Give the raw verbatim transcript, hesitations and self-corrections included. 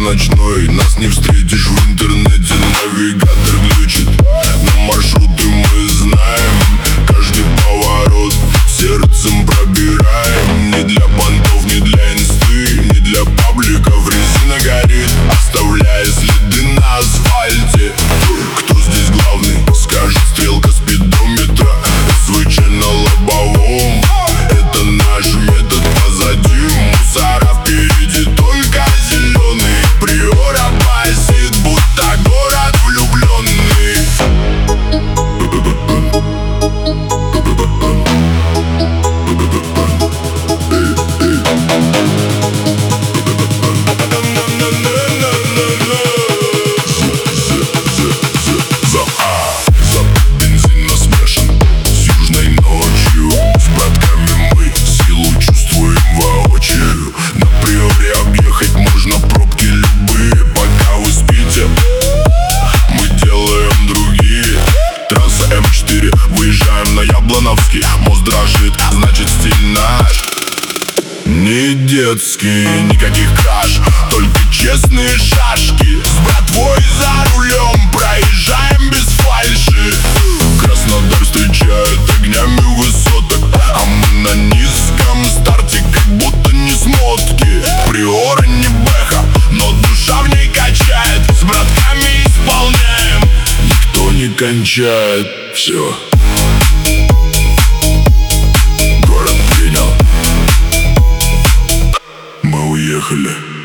ночной. Нас не встретишь в интернете, навигатор глючит. Но маршруты мы знаем, каждый поворот сердцем пробираем. Не для понтов, не для инсты, не для пабликов. Резина горит, оставляя следы на асфальте. Кто здесь главный, скажет стрелка спидометра. СВЧ на лобовом, это наш метод. Позади мусора, впереди только зеленый. Приора басит, будто город влюбленный. Выезжаем на Яблоновский, мост дрожит, значит стиль наш. Не детский, никаких краж, только честные шашки. С братвой за рулем проезжаем без фальши. Краснодар встречает огнями высоток, а мы на низком старте, как будто не смотки. Приора не бэха, но душа в ней качает. С братками исполняем, никто не кончает. Все. Город принял, мы уехали.